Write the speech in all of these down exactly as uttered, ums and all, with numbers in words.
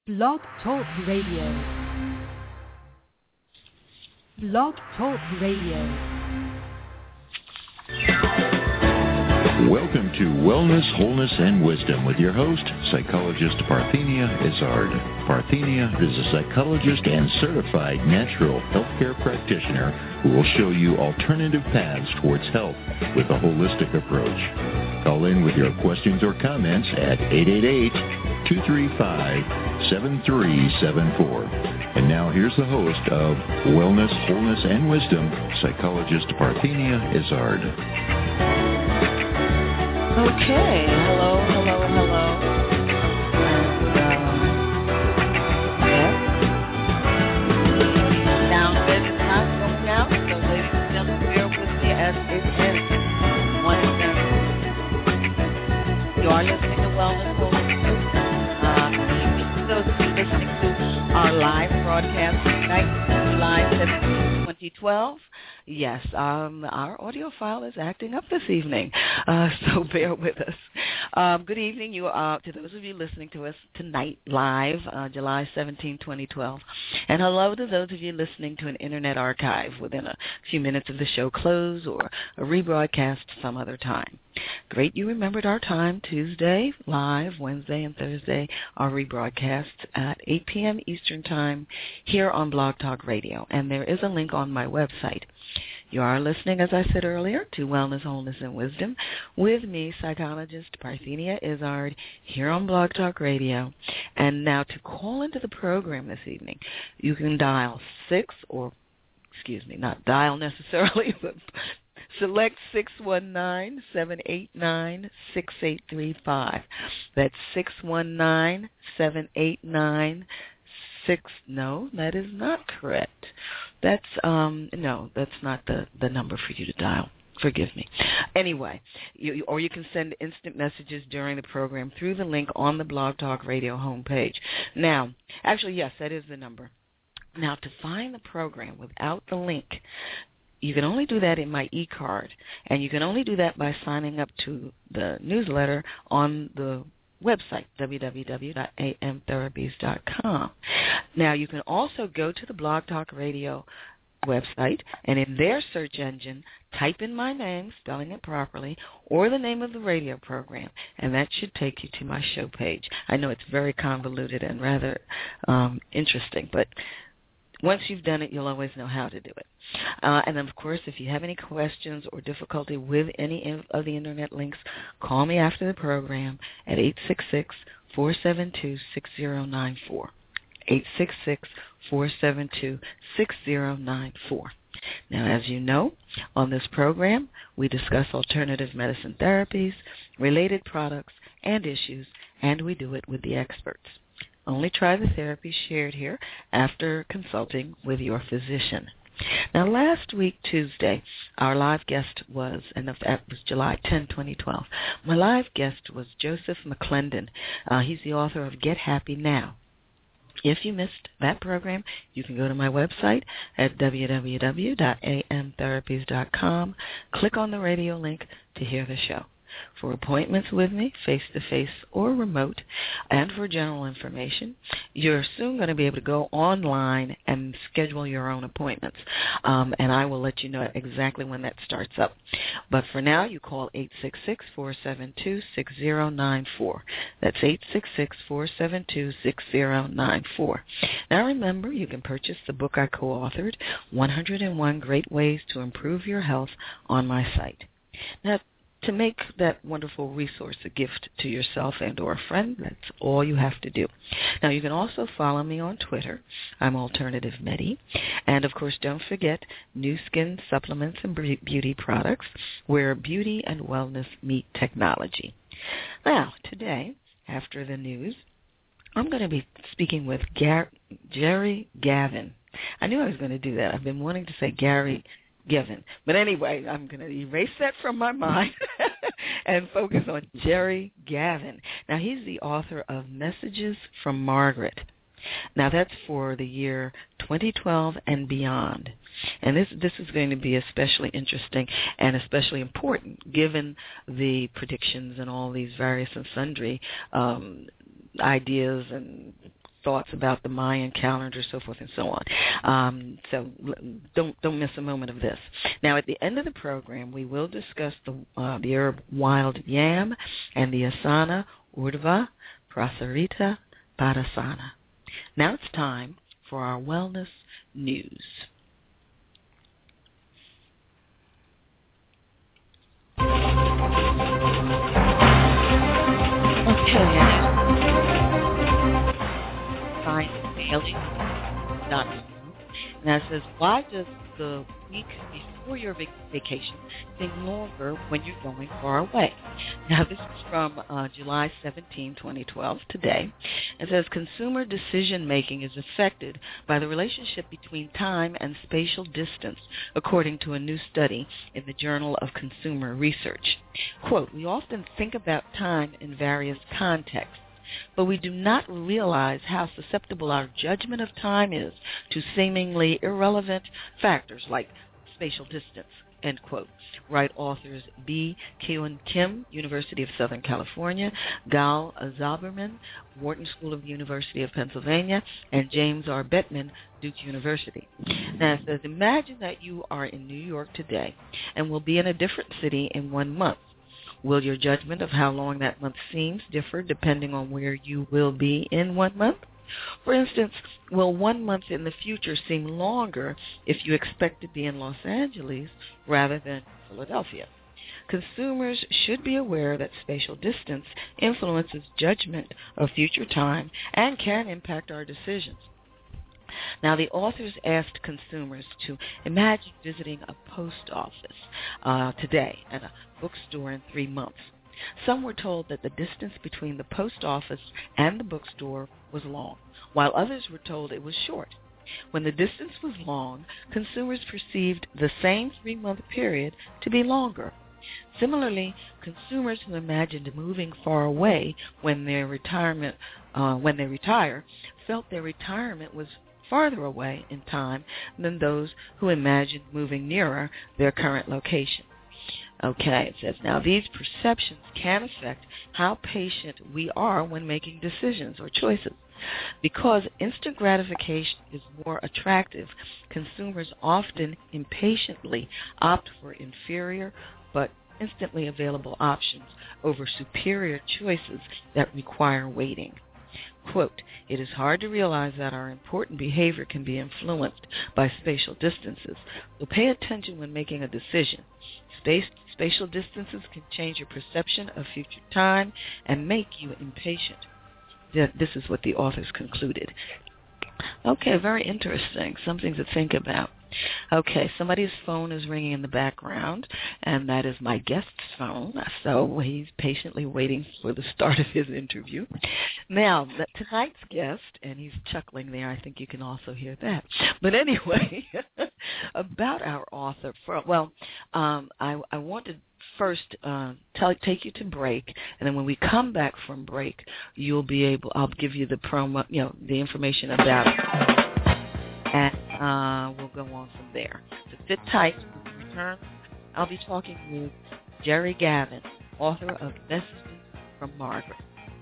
Blog Talk Radio. Blog Talk Radio. Welcome to Wellness, Wholeness, and Wisdom with your host, psychologist Parthenia Izzard. Parthenia is a psychologist and certified natural healthcare practitioner who will show you alternative paths towards health with a holistic approach. Call in with your questions or comments at eight eight eight, two three five, seven three seven four. And now here's the host of Wellness, Wholeness, and Wisdom, psychologist Parthenia Izzard. Okay, hello, hello, hello. And, um, yeah. Sound good is not going out, so ladies and gentlemen, bear with me as it ends. One second. You are listening to Wellness, Wholeness, and Wisdom. Uh, those of you listening to our live broadcast tonight, July seventeenth, twenty twelve. Yes, um, our audio file is acting up this evening, uh, so bear with us. Um, good evening, you uh, to those of you listening to us tonight live, uh, July seventeenth, twenty twelve, and hello to those of you listening to an internet archive within a few minutes of the show close or a rebroadcast some other time. Great, you remembered our time, Tuesday live, Wednesday and Thursday are rebroadcasts at eight p.m. Eastern Time here on Blog Talk Radio, and there is a link on my website. You are listening, as I said earlier, to Wellness, Wholeness, and Wisdom with me, psychologist Parthenia Izzard, here on Blog Talk Radio. And now to call into the program this evening, you can dial six or, excuse me, not dial necessarily, but select six one nine, seven eight nine, six eight three five. That's six one nine, seven eight nine, six. No, that is not correct. That's um no, that's not the, the number for you to dial. Forgive me. Anyway, you, or you can send instant messages during the program through the link on the Blog Talk Radio homepage. Now, actually, yes, that is the number. Now, to find the program without the link, you can only do that in my e-card, and you can only do that by signing up to the newsletter on the website, w w w dot a m therapies dot com. Now, you can also go to the Blog Talk Radio website, and in their search engine, type in my name, spelling it properly, or the name of the radio program, and that should take you to my show page. I know it's very convoluted and rather um, interesting, but once you've done it, you'll always know how to do it. Uh, and then, of course, if you have any questions or difficulty with any of the Internet links, call me after the program at eight six six, four seven two, six zero nine four. eight six six, four seven two, six zero nine four. Now, as you know, on this program, we discuss alternative medicine therapies, related products, and issues, and we do it with the experts. Only try the therapy shared here after consulting with your physician. Now, last week, Tuesday, our live guest was, and that was July tenth, twenty twelve, my live guest was Joseph McClendon. Uh, he's the author of Get Happy Now. If you missed that program, you can go to my website at w w w dot a m therapies dot com, click on the radio link to hear the show. For appointments with me, face-to-face or remote, and for general information, you're soon going to be able to go online and schedule your own appointments, um, and I will let you know exactly when that starts up. But for now, you call eight six six, four seven two, six zero nine four. That's eight six six, four seven two, six zero nine four. Now remember, you can purchase the book I co-authored, one hundred one Great Ways to Improve Your Health, on my site. Now, to make that wonderful resource a gift to yourself and or a friend, that's all you have to do. Now, you can also follow me on Twitter. I'm Alternative Medi. And, of course, don't forget New Skin Supplements and Beauty Products, where beauty and wellness meet technology. Now, today, after the news, I'm going to be speaking with Gar- Jerry Gavin. I knew I was going to do that. I've been wanting to say Gary Given. But anyway, I'm going to erase that from my mind and focus on Jerry Gavin. Now, he's the author of Messages from Margaret. Now, that's for the year twenty twelve and beyond. And this this is going to be especially interesting and especially important given the predictions and all these various and sundry um, ideas and thoughts about the Mayan calendar, so forth and so on. Um, so don't don't miss a moment of this. Now, at the end of the program, we will discuss the uh, the herb wild yam and the asana urdhva prasarita padasana. Now it's time for our wellness news. Okay, Science Daily dot com. And that says, why does the week before your vac- vacation seem longer when you're going far away? Now, this is from uh, July seventeenth, twenty twelve, today. It says, consumer decision-making is affected by the relationship between time and spatial distance, according to a new study in the Journal of Consumer Research. Quote, we often think about time in various contexts, but we do not realize how susceptible our judgment of time is to seemingly irrelevant factors like spatial distance, end quote. Write authors B. Kyun Kim, University of Southern California, Gal Zaberman, Wharton School of the University of Pennsylvania, and James R. Bettman, Duke University. Now it says, imagine that you are in New York today and will be in a different city in one month. Will your judgment of how long that month seems differ depending on where you will be in one month? For instance, will one month in the future seem longer if you expect to be in Los Angeles rather than Philadelphia? Consumers should be aware that spatial distance influences judgment of future time and can impact our decisions. Now, the authors asked consumers to imagine visiting a post office uh, today and a bookstore in three months. Some were told that the distance between the post office and the bookstore was long, while others were told it was short. When the distance was long, consumers perceived the same three-month period to be longer. Similarly, consumers who imagined moving far away when their retirement, uh, when they retire, felt their retirement was farther away in time than those who imagined moving nearer their current location. Okay, it says, now these perceptions can affect how patient we are when making decisions or choices. Because instant gratification is more attractive, consumers often impatiently opt for inferior but instantly available options over superior choices that require waiting. Quote, it is hard to realize that our important behavior can be influenced by spatial distances, so pay attention when making a decision. Space, spatial distances can change your perception of future time and make you impatient. This is what the authors concluded. Okay, very interesting. Something to think about. Okay, somebody's phone is ringing in the background, and that is my guest's phone, so he's patiently waiting for the start of his interview. Now, tonight's guest, and he's chuckling there, I think you can also hear that. But anyway, about our author, for, well, um, I, I want to first uh, tell, take you to break, and then when we come back from break, you'll be able, I'll give you the promo, you know, the information about it. And uh, we'll go on from there. So sit tight. When we return, I'll be talking with Jerry Gavin, author of Messages from Margaret.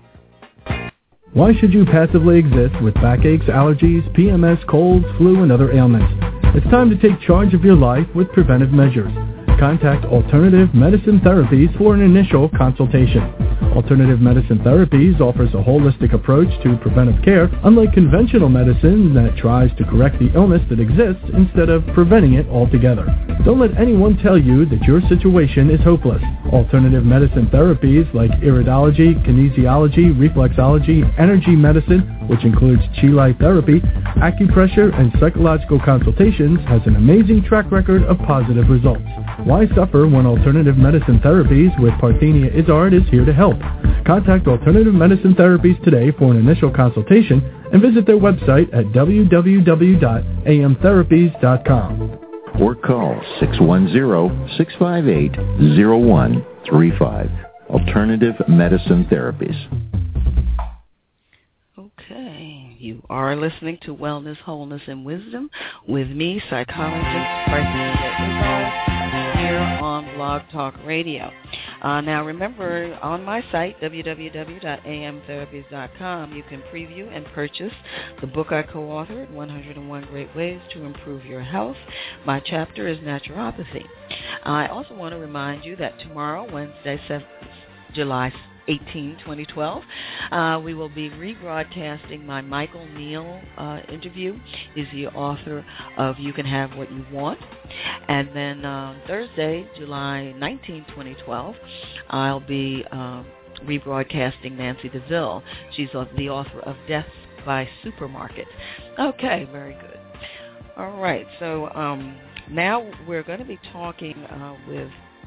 Why should you passively exist with backaches, allergies, P M S, colds, flu, and other ailments? It's time to take charge of your life with preventive measures. Contact Alternative Medicine Therapies for an initial consultation. Alternative Medicine Therapies offers a holistic approach to preventive care, unlike conventional medicine that tries to correct the illness that exists instead of preventing it altogether. Don't let anyone tell you that your situation is hopeless. Alternative Medicine Therapies like iridology, kinesiology, reflexology, energy medicine, which includes Chi Light therapy, acupressure, and psychological consultations, has an amazing track record of positive results. Why suffer when Alternative Medicine Therapies with Parthenia Izzard is here to help? Contact Alternative Medicine Therapies today for an initial consultation and visit their website at w w w dot a m therapies dot com. Or call six one zero, six five eight, zero one three five. Alternative Medicine Therapies. Okay, you You are listening to Wellness, Wholeness, and Wisdom with me, psychologist Parthenia Izzard, here on Blog Talk Radio. Uh, now, remember, on my site, w w w dot a m therapies dot com, you can preview and purchase the book I co-authored, one hundred one Great Ways to Improve Your Health. My chapter is Naturopathy. I also want to remind you that tomorrow, Wednesday, July eighteenth, twenty twelve, uh, we will be rebroadcasting my Michael Neal uh, interview. He's the author of You Can Have What You Want. And then uh, Thursday, July nineteenth, twenty twelve, I'll be uh, rebroadcasting Nancy DeVille. She's the author of Death by Supermarket. Okay, very good. All right, so um, now we're going to be talking uh, with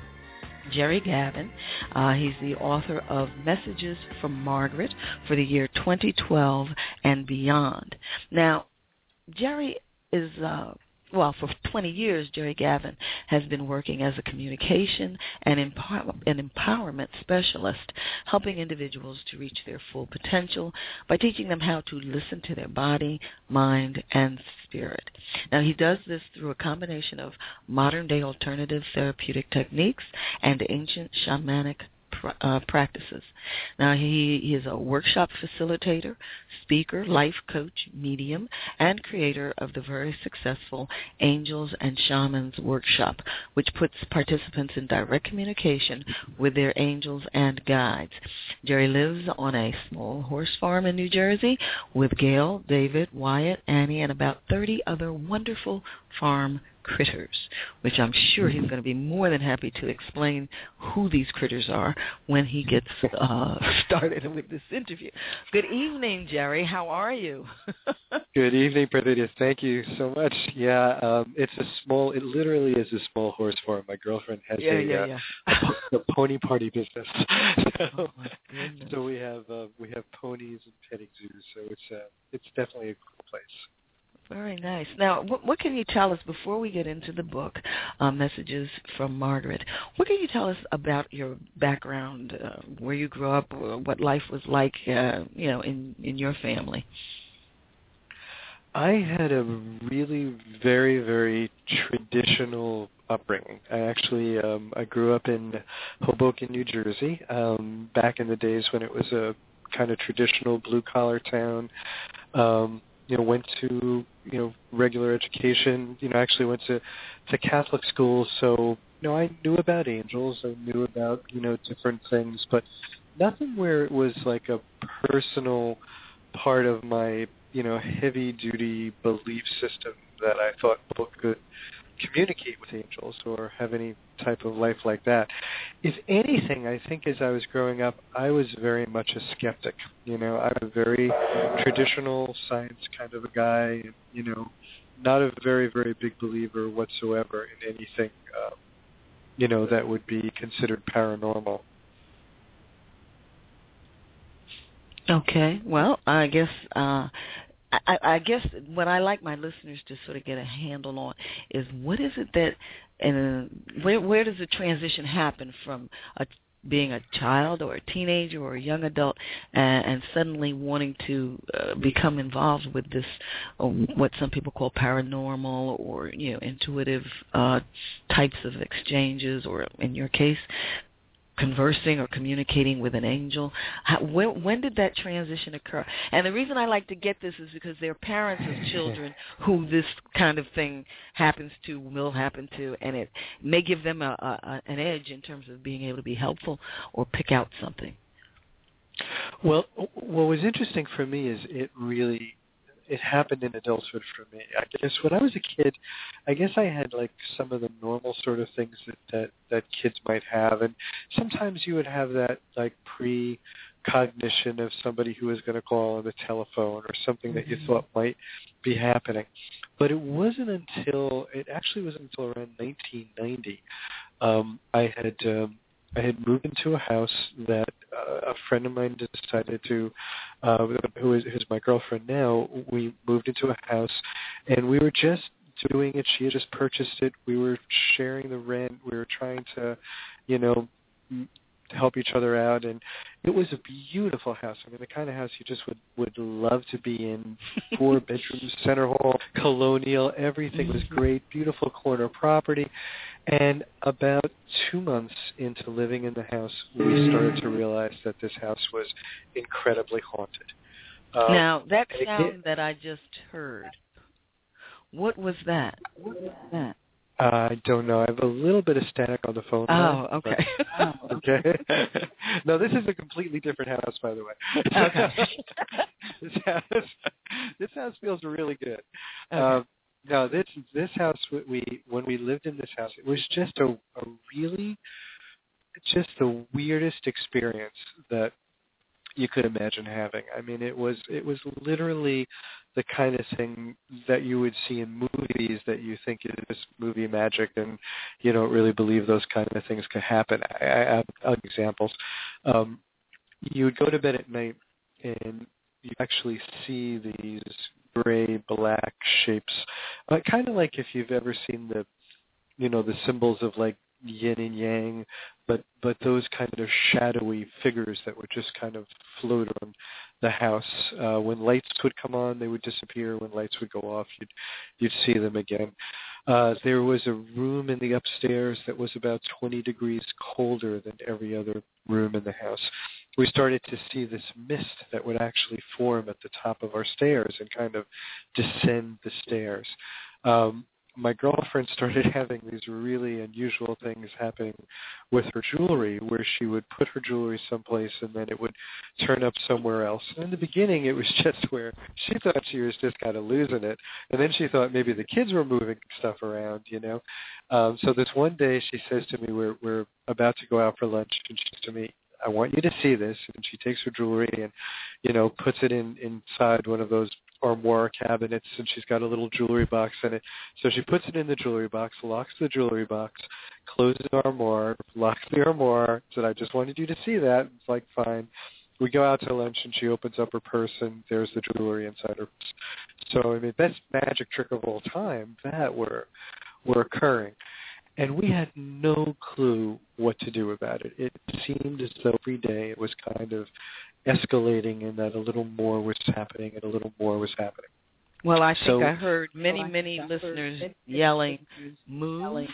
Jerry Gavin. Uh, he's the author of Messages from Margaret for the year twenty twelve and beyond. Now, Jerry is, uh, well, for twenty years, Jerry Gavin has been working as a communication and empower- an empowerment specialist, helping individuals to reach their full potential by teaching them how to listen to their body, mind, and spirit. Now, he does this through a combination of modern-day alternative therapeutic techniques and ancient shamanic Uh, practices. Now, he, he is a workshop facilitator, speaker, life coach, medium, and creator of the very successful Angels and Shamans Workshop, which puts participants in direct communication with their angels and guides. Jerry lives on a small horse farm in New Jersey with Gail, David, Wyatt, Annie, and about thirty other wonderful farm critters, which I'm sure he's going to be more than happy to explain who these critters are when he gets uh, started with this interview. Good evening, Jerry. How are you? Good evening, Parthenia. Thank you so much. Yeah, um, it's a small, it literally is a small horse farm. My girlfriend has yeah, a, yeah, uh, yeah. a, a pony party business. so, oh, my goodness. so we have uh, we have ponies and petting zoos, so it's uh, it's definitely a cool place. Very nice. Now, what, what can you tell us before we get into the book, uh, Messages from Margaret? What can you tell us about your background, uh, where you grew up, what life was like, uh, you know, in, in your family? I had a really very, very traditional upbringing. I actually um, I grew up in Hoboken, New Jersey, um, back in the days when it was a kind of traditional blue-collar town. Um, you know, went to, you know, regular education, you know, actually went to, to Catholic school, so, you know, I knew about angels, I knew about, you know, different things, but nothing where it was like a personal part of my, you know, heavy-duty belief system that I thought people could communicate with angels or have any type of life like that. If anything, I think as I was growing up, I was very much a skeptic. You know, I'm a very traditional science kind of a guy, and, you know, not a very, very big believer whatsoever in anything, um, you know, that would be considered paranormal. Okay. Well, I guess uh, I, I guess what I like my listeners to sort of get a handle on is what is it that, and where where does the transition happen from a, being a child or a teenager or a young adult and, and suddenly wanting to uh, become involved with this, uh, what some people call paranormal or, you know, intuitive uh, types of exchanges, or in your case, conversing or communicating with an angel. How, when, when did that transition occur? And the reason I like to get this is because there are parents of children who this kind of thing happens to, will happen to, and it may give them a, a, an edge in terms of being able to be helpful or pick out something. Well, what was interesting for me is it really, it happened in adulthood for me. I guess when I was a kid, I guess I had like some of the normal sort of things that, that, that kids might have. And sometimes you would have that like precognition of somebody who was going to call on the telephone or something that you thought might be happening. But it wasn't until, it actually wasn't until around nineteen ninety, um, I had um, I had moved into a house that uh, a friend of mine decided to, uh, who is who's my girlfriend now, we moved into a house, and we were just doing it. She had just purchased it. We were sharing the rent. We were trying to, you know, help each other out, and it was a beautiful house. I mean, the kind of house you just would, would love to be in. Four bedrooms, center hall, colonial, everything was great, beautiful corner property. And about two months into living in the house, we started to realize that this house was incredibly haunted. Um, now, that sound that I just heard, what was that? What was that? Uh, I don't know. I have a little bit of static on the phone. Oh, line, okay. But, okay. No, this is a completely different house, by the way. Okay. this house, this house feels really good. Okay. Um, no, this this house we when we lived in this house, it was just a, a really just the weirdest experience that you could imagine having. I mean, it was it was literally the kind of thing that you would see in movies that you think is movie magic, and you don't really believe those kind of things could happen. I, I have other examples. Um, you would go to bed at night, and you actually see these gray, black shapes, uh, kind of like if you've ever seen the, you know, the symbols of like yin and yang, but but those kind of shadowy figures that would just kind of float on the house. Uh, when lights would come on, they would disappear. When lights would go off, you'd you'd see them again. Uh, there was a room in the upstairs that was about twenty degrees colder than every other room in the house. We started to see this mist that would actually form at the top of our stairs and kind of descend the stairs. Um, my girlfriend started having these really unusual things happening with her jewelry, where she would put her jewelry someplace and then it would turn up somewhere else. And in the beginning, it was just where she thought she was just kind of losing it, and then she thought maybe the kids were moving stuff around, you know. Um, so this one day, she says to me, we're we're about to go out for lunch, and she says to me, I want you to see this. And she takes her jewelry and, you know, puts it in inside one of those armoire cabinets, and she's got a little jewelry box in it. So she puts it in the jewelry box, locks the jewelry box, closes the armoire, locks the armoire, said, I just wanted you to see that. It's like, fine. We go out to lunch, and she opens up her purse, and there's the jewelry inside her purse. So, I mean, best magic trick of all time, that were were occurring. And we had no clue what to do about it. It seemed as though every day it was kind of escalating, and that a little more was happening and a little more was happening. Well, I think so, I heard many, many listeners yelling, move.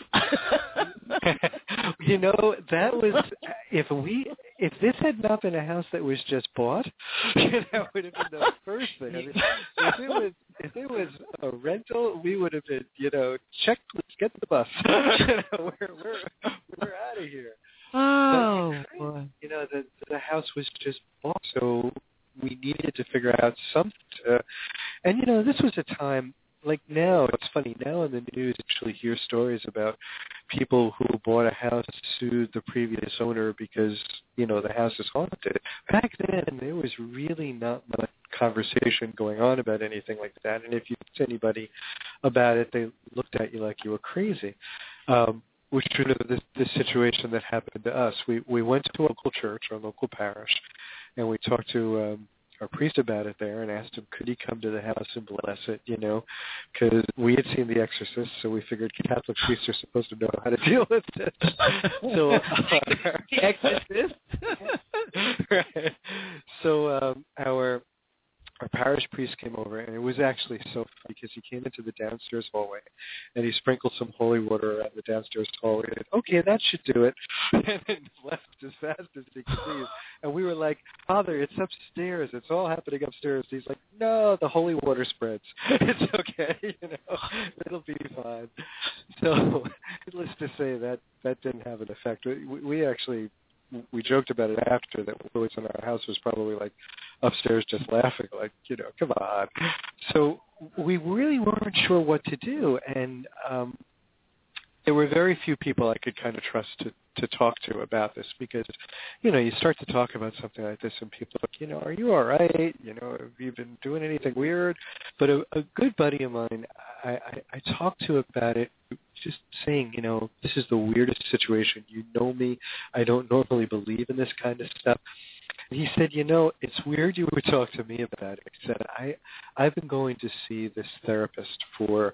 You know, that was, if we, if this had not been a house that was just bought, that would have been the first thing. I mean, if it was, if it was a rental, we would have been, you know, check, please get the bus. you know, we're, we're, we're out of here. Oh, but, boy. You know, the, the house was just bought, so we needed to figure out something to, and, you know, this was a time, like now, it's funny, now in the news you actually hear stories about people who bought a house, sued the previous owner because, you know, the house is haunted. Back then, there was really not much conversation going on about anything like that, and if you talked to anybody about it, they looked at you like you were crazy. Um, which is the, the situation that happened to us. We we went to a local church, our local parish, and we talked to um, our priest about it there and asked him, could he come to the house and bless it, you know, because we had seen The Exorcist, so we figured Catholic priests are supposed to know how to deal with it. so, uh, The Exorcist. right. So um, our our parish priest came over, and it was actually so funny because he came into the downstairs hallway, and he sprinkled some holy water around the downstairs hallway. And, okay, that should do it, and then left as fast as he could leave. And we were like, Father, it's upstairs. It's all happening upstairs. He's like, no, the holy water spreads. It's okay, you know, it'll be fine. So, let's just say that that didn't have an effect. We, we actually... we joked about it after that Louis in our house was probably like upstairs just laughing, like, you know, come on. So we really weren't sure what to do, and um, there were very few people I could kind of trust to, to talk to about this because, you know, you start to talk about something like this and people are like, you know, are you all right? You know, have you been doing anything weird? But a, a good buddy of mine, I, I, I talked to about it, just saying, you know, this is the weirdest situation. You know me. I don't normally believe in this kind of stuff. And he said, you know, it's weird you would talk to me about it. He said, I, I've been going to see this therapist for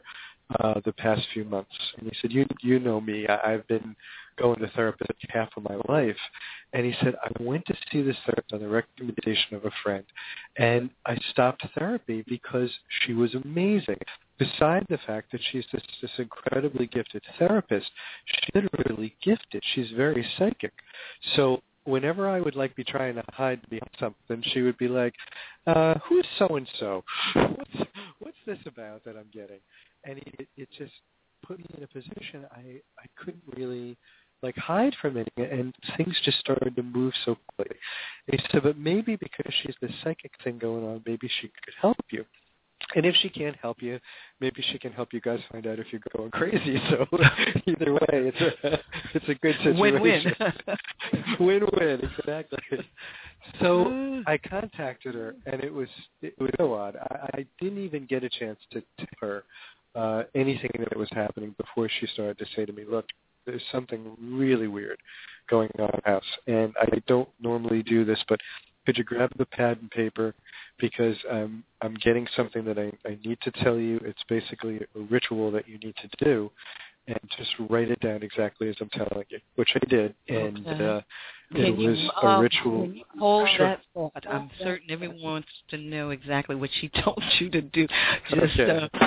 uh, the past few months. And he said, you you know me. I, I've been going to therapy half of my life. And he said, I went to see this therapist on the recommendation of a friend, and I stopped therapy because she was amazing. Beside the fact that she's this, this incredibly gifted therapist, she's literally gifted. She's very psychic. So whenever I would like be trying to hide behind something, she would be like, uh, who's so-and-so? What's, what's this about that I'm getting? And it, it just put me in a position I, I couldn't really like hide from it, and things just started to move so quickly. And he said, but maybe because she's this psychic thing going on, maybe she could help you. And if she can't help you, maybe she can help you guys find out if you're going crazy. So either way, it's a it's a good situation. Win-win. Win-win, exactly. So I contacted her, and it was it was so odd. I, I didn't even get a chance to tell her uh, anything that was happening before she started to say to me, look, there's something really weird going on in the house. And I don't normally do this, but could you grab the pad and paper, because um, I'm getting something that I, I need to tell you. It's basically a ritual that you need to do, and just write it down exactly as I'm telling you, which I did. And okay. uh, Can it was you, a uh, ritual. Can you hold Sure. that thought? I'm certain everyone wants to know exactly what she told you to do. Just Okay. uh,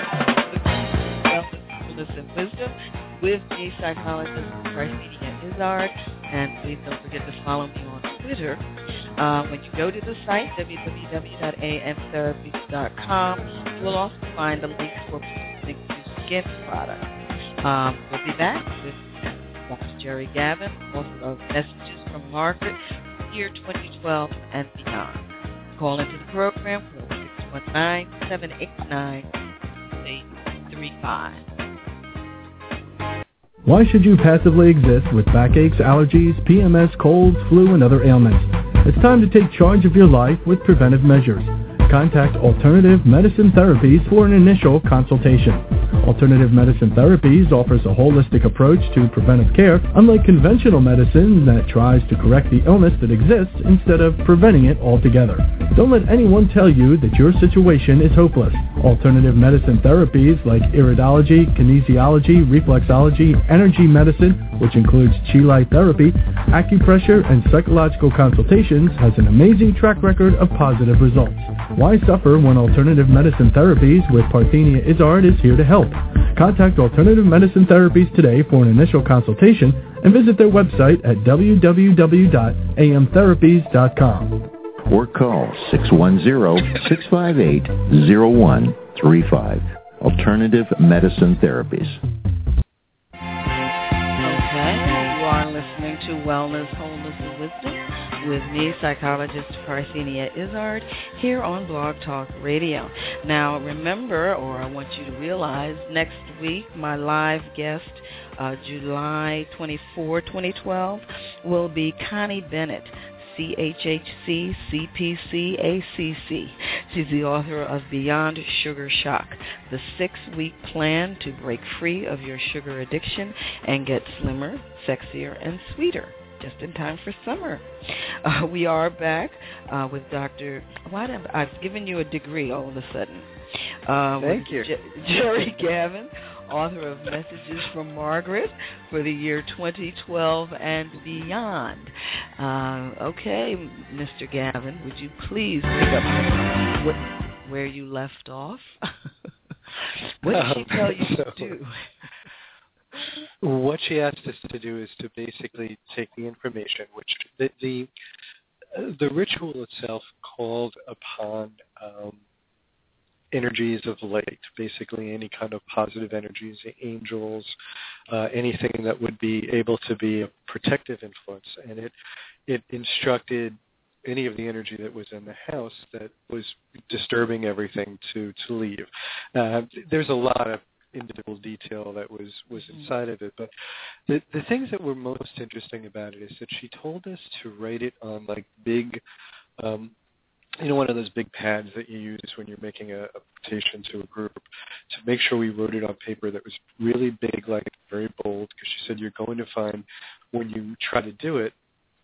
wellness and wisdom with me, psychologist Parthenia Izzard, and please don't forget to follow me on Twitter. Uh, when you go to the site, w w w dot a m therapies dot com, you will also find a link for purchasing the skin product. Um, we'll be back with Doctor Jerry Gavin, author of Messages from Margaret, year twenty twelve and beyond. Call into the program for six one nine, seven eight nine, eight three five. Why should you passively exist with backaches, allergies, P M S, colds, flu, and other ailments? It's time to take charge of your life with preventive measures. Contact Alternative Medicine Therapies for an initial consultation. Alternative Medicine Therapies offers a holistic approach to preventive care, unlike conventional medicine that tries to correct the illness that exists instead of preventing it altogether. Don't let anyone tell you that your situation is hopeless. Alternative medicine therapies like iridology, kinesiology, reflexology, energy medicine, which includes chi light therapy, acupressure, and psychological consultations, has an amazing track record of positive results. Why suffer when Alternative Medicine Therapies with Parthenia Izzard is here to help? Contact Alternative Medicine Therapies today for an initial consultation and visit their website at w w w dot a m therapies dot com. Or call six one zero, six five eight, zero one three five. Alternative Medicine Therapies. Okay, you are listening to Wellness, Wholeness, and Wisdom with me, psychologist Parthenia Izzard, here on Blog Talk Radio. Now, remember, or I want you to realize, next week, my live guest, uh, July twenty-fourth, twenty twelve, will be Connie Bennett, C H H C, C P C, A C C. She's the author of Beyond Sugar Shock, the six-week plan to break free of your sugar addiction and get slimmer, sexier, and sweeter, just in time for summer. Uh, we are back uh, with Doctor Why did I, I've given you a degree all of a sudden. Uh, Thank you. J- Jerry Gavin, author of Messages from Margaret for the year twenty twelve and beyond. Uh, okay, Mister Gavin, would you please pick up what, where you left off? What did she tell you so, to do? What she asked us to do is to basically take the information, which the the, uh, the ritual itself called upon um, energies of light, basically any kind of positive energies, angels, uh, anything that would be able to be a protective influence. And it it instructed any of the energy that was in the house that was disturbing everything to, to leave. Uh, there's a lot of individual detail that was, was inside of it, but the, the things that were most interesting about it is that she told us to write it on like big, um, you know, one of those big pads that you use when you're making a, a presentation to a group, to make sure we wrote it on paper that was really big, like very bold, because she said you're going to find when you try to do it,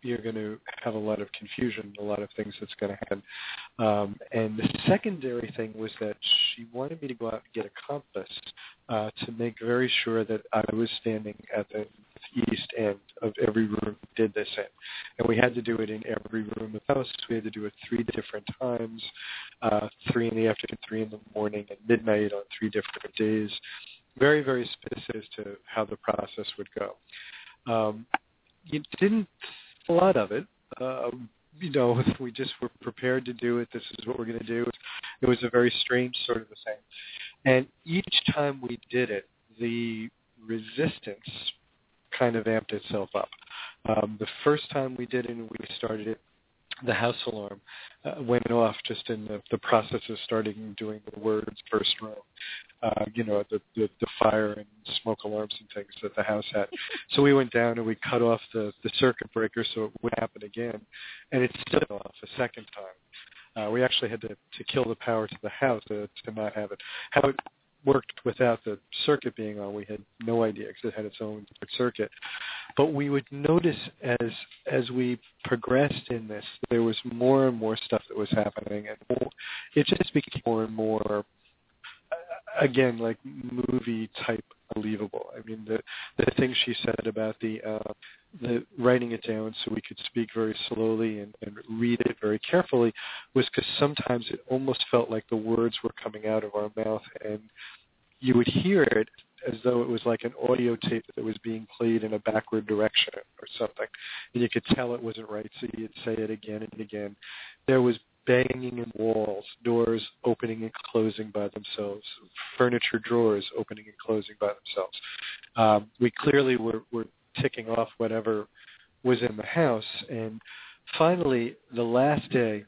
you're going to have a lot of confusion, a lot of things that's going to happen. Um, and the secondary thing was that she wanted me to go out and get a compass uh, to make very sure that I was standing at the east end of every room we did this in. And we had to do it in every room of the house. We had to do it three different times, uh, three in the afternoon, three in the morning, and midnight on three different days. Very, very specific as to how the process would go. Um, you didn't a lot of it. Um, you know, we just were prepared to do it. This is what we're going to do. It was a very strange sort of a thing. And each time we did it, the resistance kind of amped itself up. Um, the first time we did it and we started it, the house alarm uh, went off just in the, the process of starting doing the words first row. Uh, you know, the, the, the fire and smoke alarms and things that the house had. So we went down and we cut off the, the circuit breaker so it would happen again. And it still went off a second time. Uh, we actually had to, to kill the power to the house to, to not have it. How it worked without the circuit being on, we had no idea because it had its own circuit. But we would notice as as we progressed in this, there was more and more stuff that was happening, and more, it just became more and more, again, like movie type believable. I mean, the the things she said about the uh, the writing it down so we could speak very slowly and, and read it very carefully was because sometimes it almost felt like the words were coming out of our mouth, and you would hear it as though it was like an audio tape that was being played in a backward direction or something. And you could tell it wasn't right, so you'd say it again and again. There was banging in walls, doors opening and closing by themselves, furniture drawers opening and closing by themselves. Um, we clearly were, were ticking off whatever was in the house. And finally, the last day,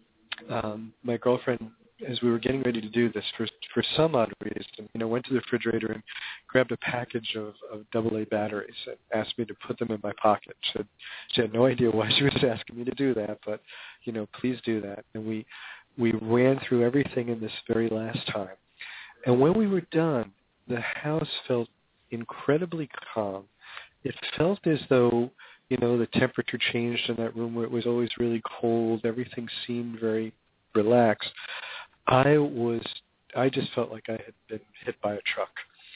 um, my girlfriend, as we were getting ready to do this, for for some odd reason, you know, went to the refrigerator and grabbed a package of, of double A batteries and asked me to put them in my pocket. She had, she had no idea why she was asking me to do that, but, you know, please do that. And we we ran through everything in this very last time. And when we were done, the house felt incredibly calm. It felt as though, you know, the temperature changed in that room where it was always really cold. Everything seemed very relaxed. I was, I just felt like I had been hit by a truck.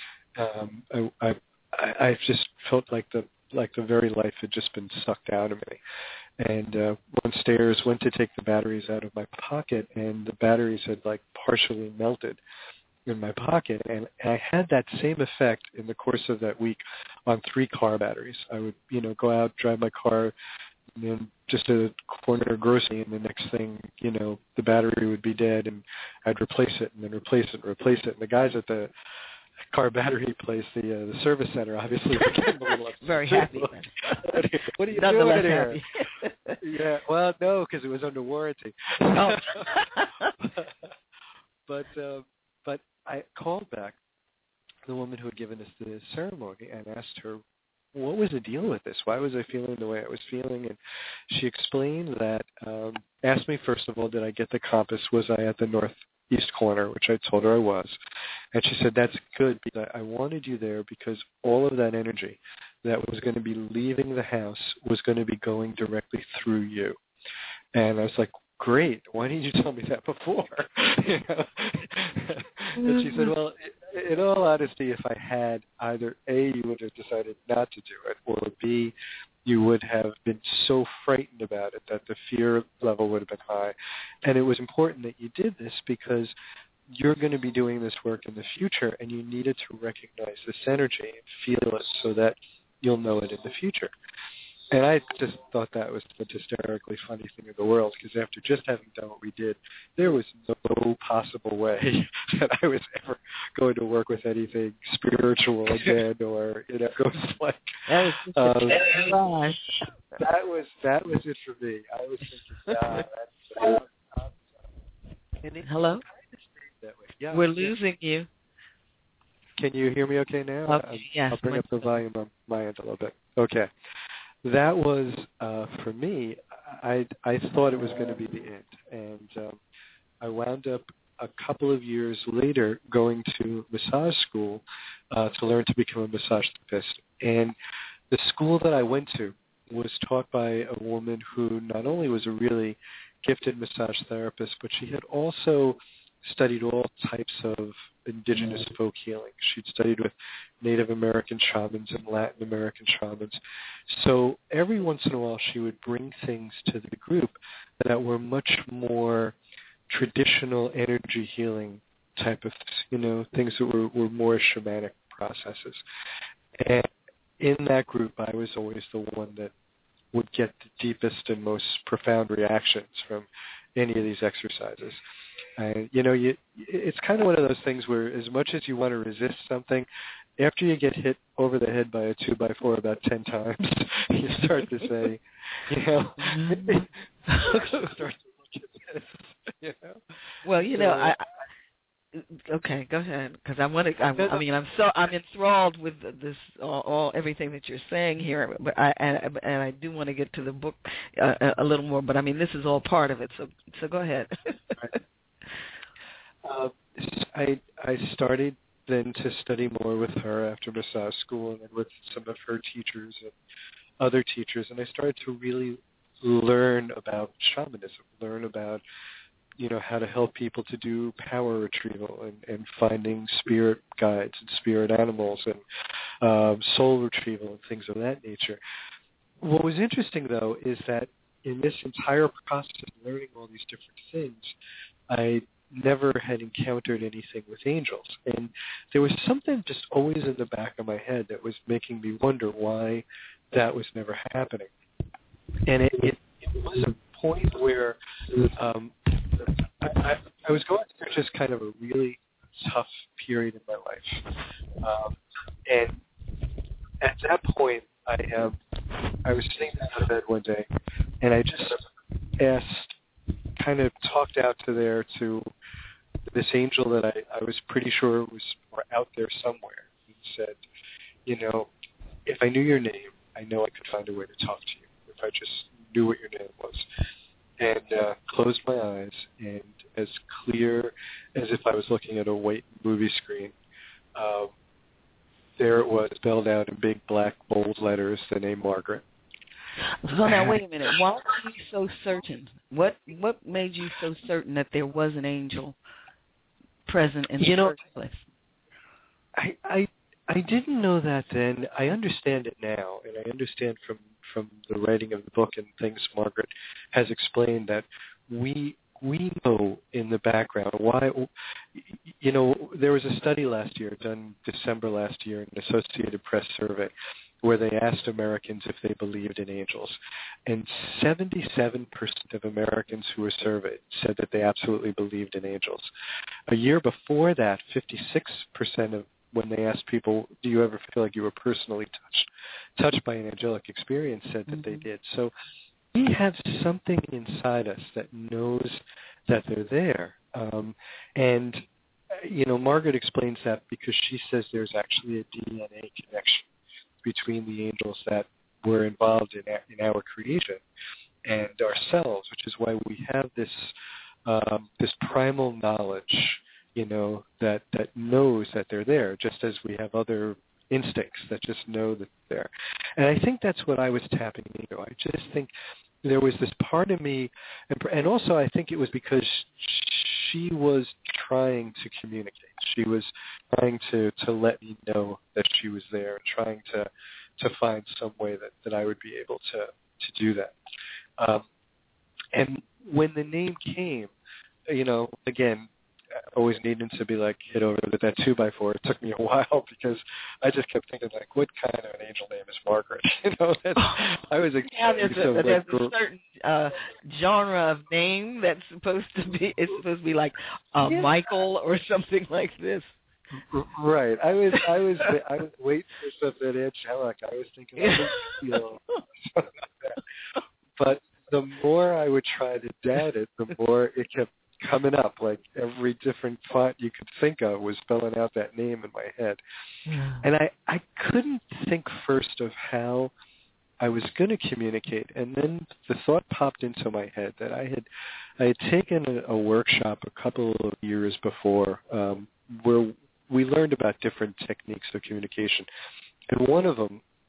Um, I, I, I just felt like the, like the very life had just been sucked out of me. And uh, went upstairs, went to take the batteries out of my pocket, and the batteries had like partially melted in my pocket. And I had that same effect in the course of that week on three car batteries. I would, you know, go out, drive my car, and then just a corner grocery, and the next thing, you know, the battery would be dead, and I'd replace it, and then replace it, and replace it. And the guys at the car battery place, the uh, the service center, obviously became a little upset. Very happy. What are you Nonetheless doing here? happy. Yeah, well, no, because it was under warranty. Oh. but uh, but I called back the woman who had given us the ceremony and asked her, what was the deal with this? Why was I feeling the way I was feeling? And she explained that, um, asked me, first of all, did I get the compass? Was I at the northeast corner, which I told her I was. And she said, that's good, because I wanted you there because all of that energy that was going to be leaving the house was going to be going directly through you. And I was like, great, why didn't you tell me that before? You know? And she said, well, in all honesty, if I had, either A, you would have decided not to do it, or B, you would have been so frightened about it that the fear level would have been high. And it was important that you did this because you're going to be doing this work in the future, and you needed to recognize this energy and feel it so that you'll know it in the future. And I just thought that was the hysterically funny thing in the world, because after just having done what we did, there was no possible way that I was ever going to work with anything spiritual again, or, you know, ghost-like. That was just um, a that was that was it for me. I was thinking, God, that's uh, and it Hello? kind of stayed that way. Yeah, We're yeah. losing you. Can you hear me okay now? Okay, I'll, yes, I'll bring up the much volume on my end a little bit. Okay. That was, uh, for me, I I thought it was going to be the end. And um, I wound up a couple of years later going to massage school uh, to learn to become a massage therapist. And the school that I went to, was taught by a woman who not only was a really gifted massage therapist, but she had also studied all types of indigenous folk healing. She'd studied with Native American shamans and Latin American shamans. So every once in a while she would bring things to the group that were much more traditional energy healing type of, you know, things that were, were more shamanic processes. And in that group, I was always the one that would get the deepest and most profound reactions from any of these exercises. Uh, you know, you, it's kind of one of those things where as much as you want to resist something, after you get hit over the head by a two by four about ten times, you start to say, you know, you start to look at this, you know. Well, you know, I, okay, go ahead, because I want to. I, I mean, I'm so I'm enthralled with this all, all everything that you're saying here, but I and, and I do want to get to the book uh, a little more. But I mean, this is all part of it. So so go ahead. Right. Uh, I I started then to study more with her after massage school and with some of her teachers and other teachers, and I started to really learn about shamanism, learn about, you know, how to help people to do power retrieval and, and finding spirit guides and spirit animals and um, soul retrieval and things of that nature. What was interesting, though, is that in this entire process of learning all these different things, I never had encountered anything with angels. And there was something just always in the back of my head that was making me wonder why that was never happening. And it, it, it was a point where um, I, I was going through just kind of a really tough period in my life. Um, and at that point, I have, I was sitting down in bed one day, and I just asked, kind of talked out to there to this angel that I, I was pretty sure was out there somewhere, and said, you know, if I knew your name, I know I could find a way to talk to you, if I just knew what your name was. And uh, closed my eyes, and as clear as if I was looking at a white movie screen, um, there it was, spelled out in big black bold letters, the name Margaret. So now, wait a minute. Why were you so certain? What what made you so certain that there was an angel present in you the know, first place? I, I I didn't know that then. I understand it now, and I understand from, from the writing of the book and things Margaret has explained that we we know in the background why. You know, there was a study last year done December last year, an Associated Press survey, where they asked Americans if they believed in angels. And seventy-seven percent of Americans who were surveyed said that they absolutely believed in angels. A year before that, fifty-six percent of when they asked people, do you ever feel like you were personally touched, touched by an angelic experience, said that mm-hmm. they did. So we have something inside us that knows that they're there. Um, and, you know, Margaret explains that because she says there's actually a D N A connection between the angels that were involved in, in our creation and ourselves, which is why we have this um, this primal knowledge, you know, that, that knows that they're there, just as we have other instincts that just know that they're there. And I think that's what I was tapping into. I just think there was this part of me, and, and also I think it was because she was trying to communicate. She was trying to, to let me know that she was there, and trying to to find some way that, that I would be able to, to do that. Um, and when the name came, you know, again, always needing to be like hit over with that two by four. It took me a while because I just kept thinking like, what kind of an angel name is Margaret? You know, that's, I was like, yeah, there's, a, like, there's a certain uh, genre of name that's supposed to be. It's supposed to be like uh, yeah. Michael or something like this. Right. I was I was I was waiting for something angelic. I was thinking, you know, something like that. But the more I would try to doubt it, the more it kept coming up. Like every different font you could think of was spelling out that name in my head. Yeah. And I, I couldn't think first of how I was going to communicate. And then the thought popped into my head that I had I had taken a, a workshop a couple of years before um, where we learned about different techniques of communication. And one of them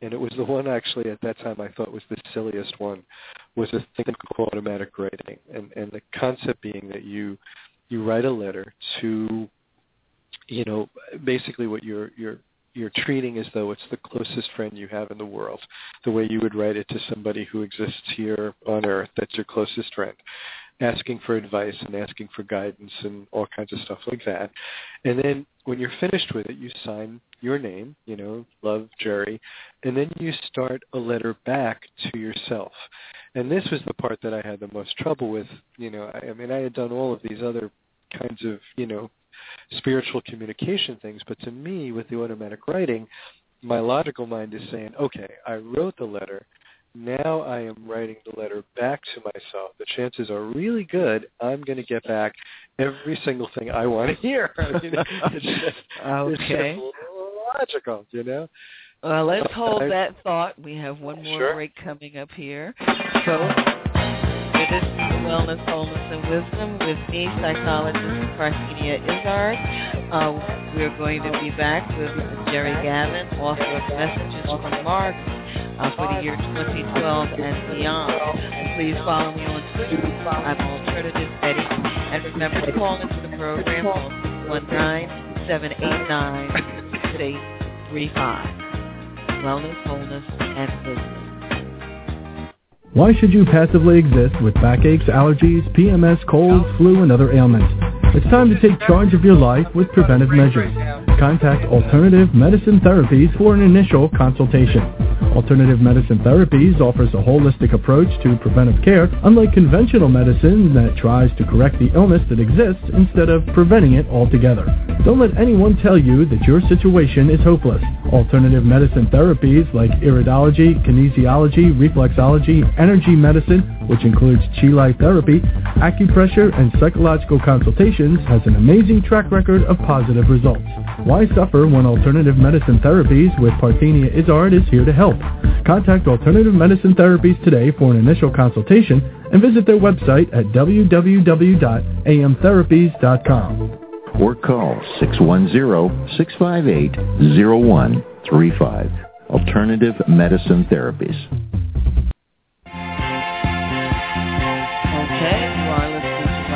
and it was the one actually at that time I thought was the silliest one, was a thing called automatic writing, and and the concept being that you you write a letter to, you know, basically what you're you're you're treating as though it's the closest friend you have in the world, the way you would write it to somebody who exists here on Earth, that's your closest friend, asking for advice and asking for guidance and all kinds of stuff like that. And then when you're finished with it, you sign your name, you know, love, Jerry, and then you start a letter back to yourself. And this was the part that I had the most trouble with. You know, I, I mean, I had done all of these other kinds of, you know, spiritual communication things, but to me, with the automatic writing, my logical mind is saying, okay, I wrote the letter, now I am writing the letter back to myself. The chances are really good I'm going to get back every single thing I want to hear. You know, it's just, okay. It's just logical, you know. Well, let's Uh, hold I, that thought. We have one more sure. break coming up here. So, this is Wellness, Wholeness, and Wisdom with me, psychologist Parthenia Izzard. Uh, we're going to be back with Jerry Gavin, author of Messages from Mars uh, for the year twenty twelve and beyond. And please follow me on Twitter. I'm Alternative Betty. And remember to call into the program on six one nine, seven eight nine, six eight three five. Wellness, Wholeness, and Wisdom. Why should you passively exist with backaches, allergies, P M S, colds, flu, and other ailments? It's time to take charge of your life with preventive measures. Contact Alternative Medicine Therapies for an initial consultation. Alternative Medicine Therapies offers a holistic approach to preventive care, unlike conventional medicine that tries to correct the illness that exists instead of preventing it altogether. Don't let anyone tell you that your situation is hopeless. Alternative medicine therapies like iridology, kinesiology, reflexology, energy medicine, which includes Chi Life therapy, acupressure, and psychological consultations, has an amazing track record of positive results. Why suffer when Alternative Medicine Therapies with Parthenia Izzard is here to help? Contact Alternative Medicine Therapies today for an initial consultation and visit their website at w w w dot a m therapies dot com. Or call six one zero, six five eight, zero one three five. Alternative Medicine Therapies. Okay, you are listening to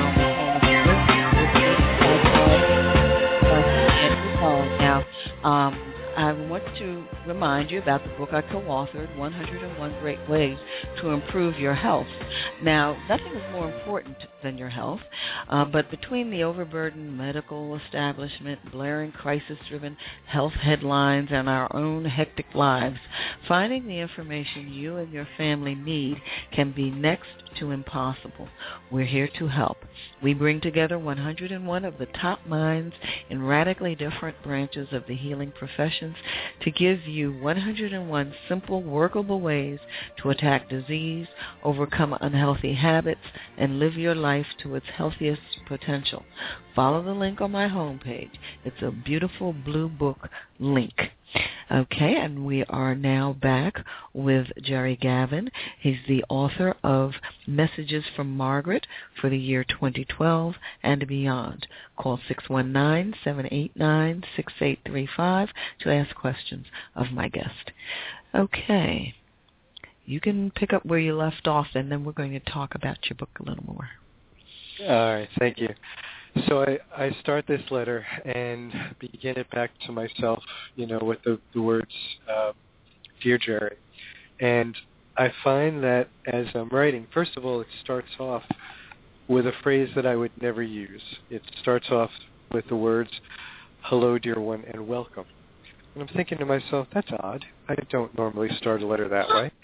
Wellness, Wholeness, and now, um, I want to remind you about the book I co-authored, one oh one Great Ways to Improve Your Health. Now, nothing is more important than your health, uh, but between the overburdened medical establishment, blaring crisis-driven health headlines, and our own hectic lives, finding the information you and your family need can be next to impossible. We're here to help. We bring together one hundred one of the top minds in radically different branches of the healing professions to give you one hundred one simple, workable ways to attack disease, overcome unhealthy habits, and live your life to its healthiest potential. Follow the link on my homepage. It's a beautiful blue book link. Okay, and we are now back with Jerry Gavin. He's the author of Messages from Margaret for the year twenty twelve and beyond. Call six one nine, seven eight nine, six eight three five to ask questions of my guest. Okay, you can pick up where you left off, and then we're going to talk about your book a little more. All right, thank you. So I, I start this letter and begin it back to myself, you know, with the, the words, uh, Dear Jerry. And I find that as I'm writing, first of all, it starts off with a phrase that I would never use. It starts off with the words, hello, dear one, and welcome. And I'm thinking to myself, that's odd. I don't normally start a letter that way.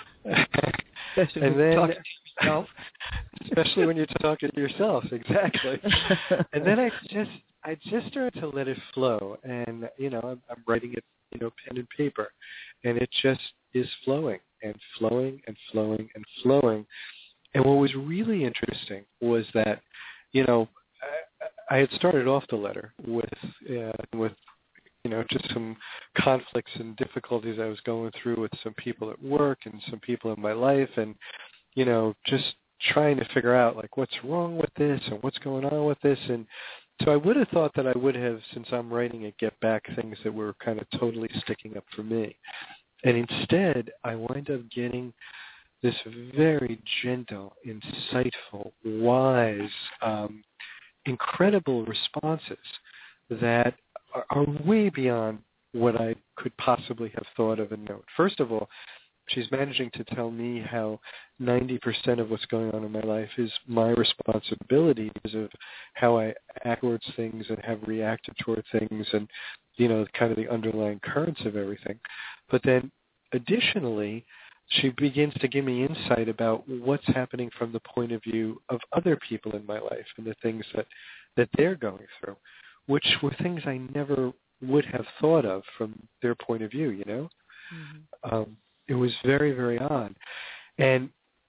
and then, especially when you're talking to yourself, exactly. And then I just, I just started to let it flow, and you know, I'm, I'm writing it, you know, pen and paper, and it just is flowing and flowing and flowing and flowing. And what was really interesting was that, you know, I, I had started off the letter with, uh, with. you know, just some conflicts and difficulties I was going through with some people at work and some people in my life, and, you know, just trying to figure out, like, what's wrong with this and what's going on with this. And so I would have thought that I would have, since I'm writing it, get back things that were kind of totally sticking up for me. and instead, I wind up getting this very gentle, insightful, wise, um, incredible responses that are, are way beyond what I could possibly have thought of a note. First of all, she's managing to tell me how ninety percent of what's going on in my life is my responsibility because of how I act towards things and have reacted toward things and, you know, kind of the underlying currents of everything. But then additionally, she begins to give me insight about what's happening from the point of view of other people in my life and the things that, that they're going through, which were things I never would have thought of from their point of view, you know? Mm-hmm. Um, it was very, very odd. And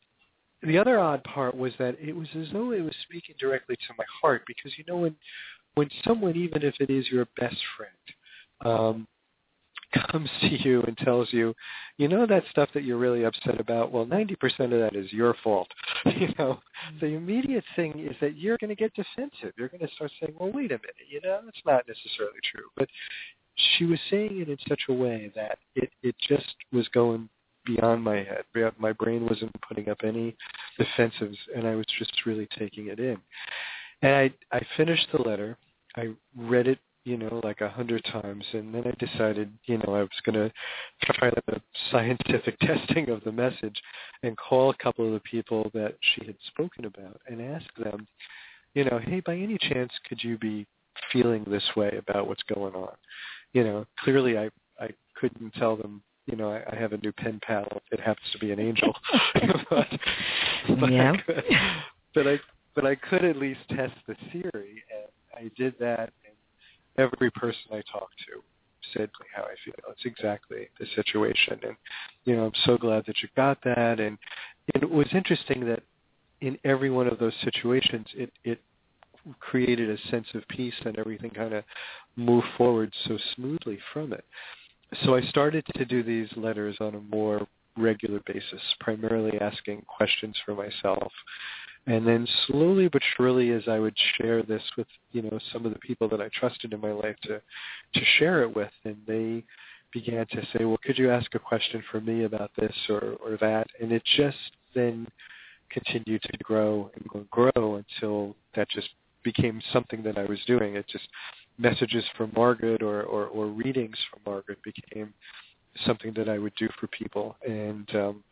the other odd part was that it was as though it was speaking directly to my heart because, you know, when, when someone, even if it is your best friend, um, comes to you and tells you, you know, that stuff that you're really upset about, well, ninety percent of that is your fault. You know, the immediate thing is that you're going to get defensive. You're going to start saying, well, wait a minute, you know, that's not necessarily true. But she was saying it in such a way that it, it just was going beyond my head. My brain wasn't putting up any defensives, and I was just really taking it in. And I, I finished the letter. I read it, you know, like a hundred times, and then I decided, you know, I was going to try the scientific testing of the message and call a couple of the people that she had spoken about and ask them, you know, hey, by any chance, could you be feeling this way about what's going on? You know, clearly I, I couldn't tell them, you know, I, I have a new pen pal. It happens to be an angel. but, but, yeah. I could, but I but I could at least test the theory, and I did that. Every person I talked to said how I feel. It's exactly the situation. And, you know, I'm so glad that you got that. And it was interesting that in every one of those situations, it, it created a sense of peace and everything kind of moved forward so smoothly from it. So I started to do these letters on a more regular basis, primarily asking questions for myself. And then slowly but surely, as I would share this with, you know, some of the people that I trusted in my life to, to share it with, and they began to say, well, could you ask a question for me about this or, or that? And it just then continued to grow and grow until that just became something that I was doing. It just, messages from Margaret or, or, or readings from Margaret became something that I would do for people. And um,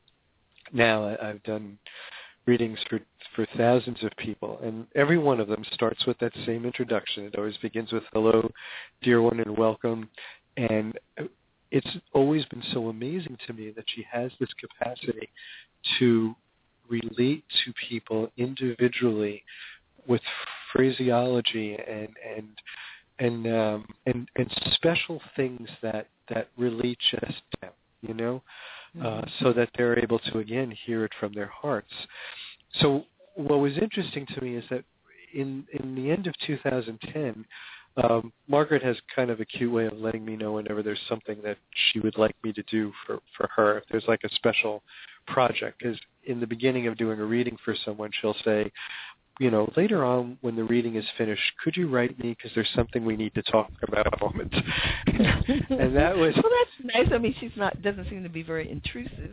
now I, I've done readings for, for thousands of people, and every one of them starts with that same introduction. It always begins with, hello, dear one, and welcome. And it's always been so amazing to me that she has this capacity to relate to people individually with phraseology and and and um, and, and special things that, that relate just to them, you know? Uh, so that they're able to, again, hear it from their hearts. So what was interesting to me is that in in the end of two thousand ten, um, Margaret has kind of a cute way of letting me know whenever there's something that she would like me to do for, for her, if there's like a special project. Because in the beginning of doing a reading for someone, she'll say, you know, later on when the reading is finished, could you write me because there's something we need to talk about at the moment. And that was... Well, that's nice. I mean, she's not, doesn't seem to be very intrusive.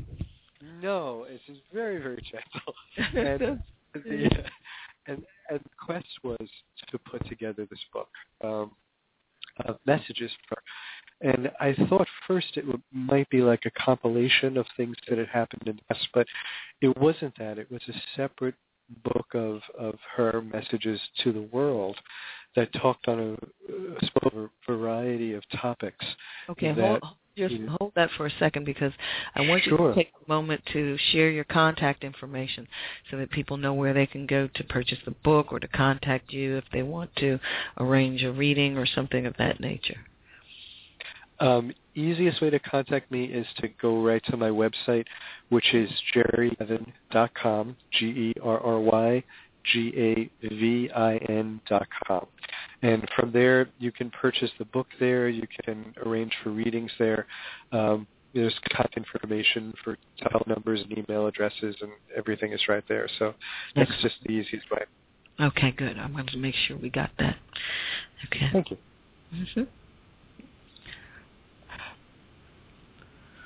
No, it's just very, very gentle. And the, and, and the quest was to put together this book um, of messages for her. And I thought first it would, might be like a compilation of things that had happened in the past, but it wasn't that. It was a separate book of, of her messages to the world that talked on a, a variety of topics. Okay, that, hold, just you know, hold that for a second, because I want you sure. to take a moment to share your contact information so that people know where they can go to purchase the book or to contact you if they want to arrange a reading or something of that nature. Um, easiest way to contact me is to go right to my website, which is jerry gavin dot com, G E R R Y G A V I N dot com. And from there, you can purchase the book there. You can arrange for readings there. Um, there's contact information for telephone numbers and email addresses, and everything is right there. So that's just the easiest way. Okay, good. I wanted to make sure we got that. Okay. Thank you. Mm-hmm.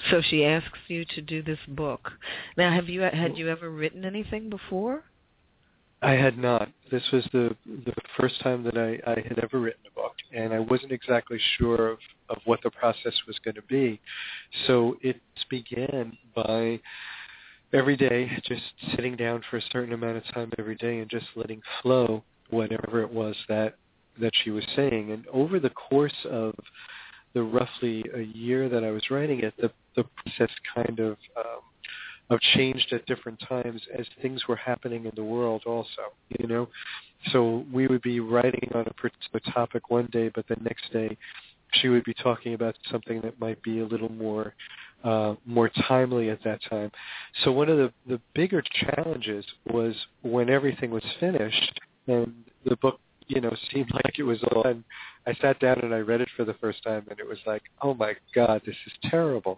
So she asks you to do this book. Now, have you had you ever written anything before? I had not. This was the the first time that I, I had ever written a book, and I wasn't exactly sure of, of what the process was going to be. So it began by every day just sitting down for a certain amount of time every day and just letting flow whatever it was that that she was saying. And over the course of the roughly a year that I was writing it, the, the process kind of um, of changed at different times as things were happening in the world also, you know. So we would be writing on a particular topic one day, but the next day she would be talking about something that might be a little more uh, more timely at that time. So one of the, the bigger challenges was when everything was finished and the book, you know, seemed like it was all done, I sat down and I read it for the first time, and it was like, oh my God, this is terrible.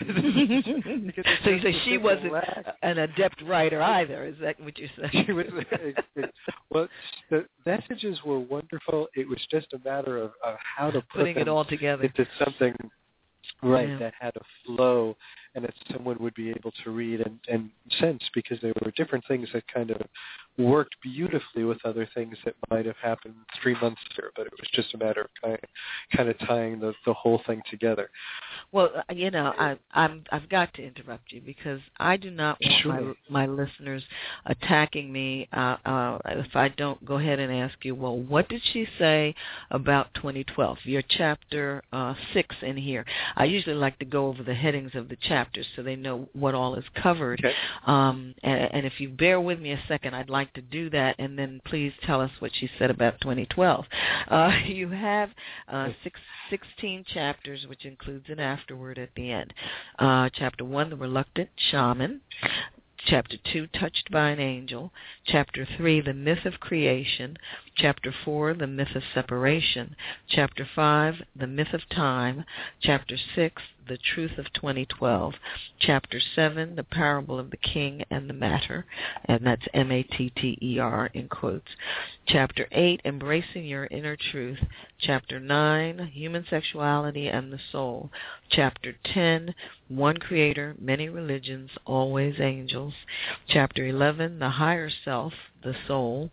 So you say she wasn't an adept writer either. Is that what you're saying? She was. It, it, well, the messages were wonderful. It was just a matter of, of how to put putting them it all together into something right yeah. that had a flow and that someone would be able to read and, and sense, because there were different things that kind of worked beautifully with other things that might have happened three months later, but it was just a matter of kind of, kind of tying the, the whole thing together. Well, you know, I, I'm, I've got to interrupt you because I do not want Sure. my, my listeners attacking me uh, uh, if I don't go ahead and ask you, well, what did she say about twenty twelve? Your chapter uh, six in here. I usually like to go over the headings of the chapters so they know what all is covered. Okay. Um, and, and if you bear with me a second, I'd like to do that, and then please tell us what she said about twenty twelve. Uh, you have uh, six, sixteen chapters, which includes an afterword at the end. Uh, chapter one, The Reluctant Shaman. Chapter two, Touched by an Angel. Chapter three, The Myth of Creation. Chapter four, The Myth of Separation. Chapter five, The Myth of Time. Chapter six, The Truth of twenty twelve. Chapter seven, The Parable of the King and the Matter, and that's M A T T E R in quotes. Chapter eight, Embracing Your Inner Truth. Chapter nine, Human Sexuality and the Soul. Chapter ten, One Creator, Many Religions, Always Angels. Chapter eleven, The Higher Self, the Soul.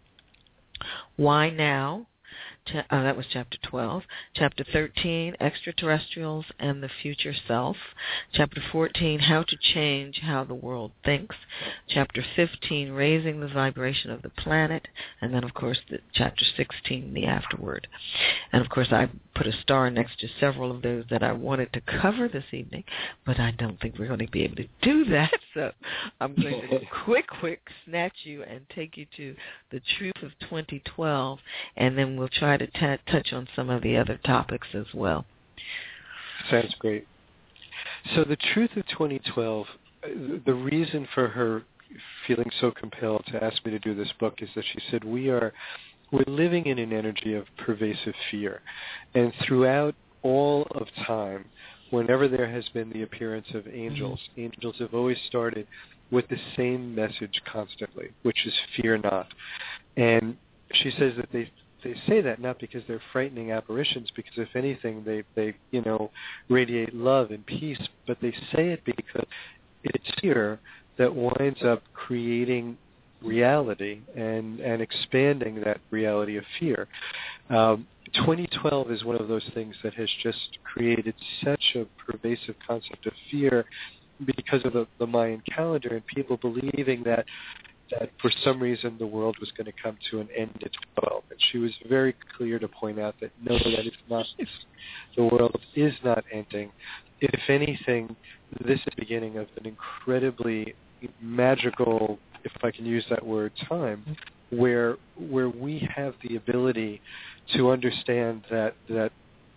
Why Now? Uh, that was chapter twelve. Chapter thirteen, Extraterrestrials and the Future Self. Chapter fourteen, How to Change How the World Thinks. Chapter fifteen, Raising the Vibration of the Planet. And then, of course, the, chapter sixteen, The Afterword. And, of course, I put a star next to several of those that I wanted to cover this evening, but I don't think we're going to be able to do that. So I'm going to quick, quick snatch you and take you to the truth of twenty twelve, and then we'll try to t- touch on some of the other topics as well. Sounds great. So the truth of twenty twelve, the reason for her feeling so compelled to ask me to do this book is that she said we are we're living in an energy of pervasive fear, and throughout all of time, whenever there has been the appearance of angels, mm-hmm. angels have always started with the same message constantly, which is fear not. And she says that they they say that not because they're frightening apparitions, because if anything, they, they you know, radiate love and peace, but they say it because it's fear that winds up creating reality and, and expanding that reality of fear. Um, twenty twelve is one of those things that has just created such a pervasive concept of fear because of the, the Mayan calendar and people believing that that for some reason the world was going to come to an end at twelve. And she was very clear to point out that no, that is not, the world is not ending. If anything, this is the beginning of an incredibly magical, if I can use that word, time, where where we have the ability to understand that that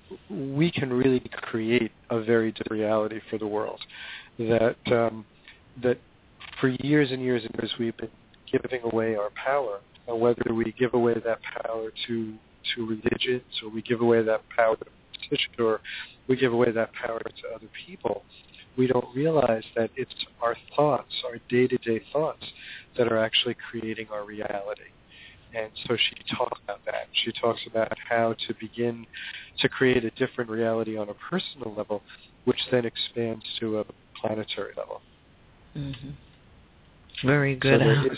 we can really create a very different reality for the world. That um, that for years and years and years we've been giving away our power, and whether we give away that power to to religions, or we give away that power to politicians, or we give away that power to other people, we don't realize that it's our thoughts, our day-to-day thoughts, that are actually creating our reality. And so she talks about that. She talks about how to begin to create a different reality on a personal level, which then expands to a planetary level. Mm-hmm. Very good. So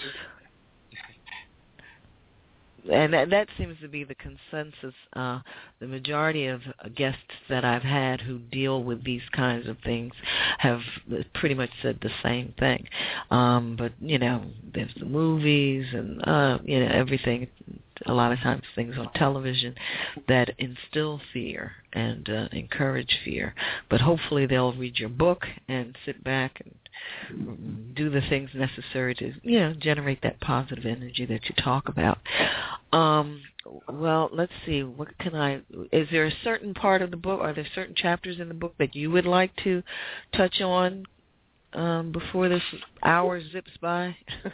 and that, that seems to be the consensus. Uh, the majority of guests that I've had who deal with these kinds of things have pretty much said the same thing. Um, but, you know, there's the movies and, uh, you know, everything. A lot of times things on television that instill fear and uh, encourage fear. But hopefully they'll read your book and sit back and do the things necessary to, you know, generate that positive energy that you talk about. Um, well, let's see. What can I? Is there a certain part of the book? Are there certain chapters in the book that you would like to touch on um, before this hour zips by?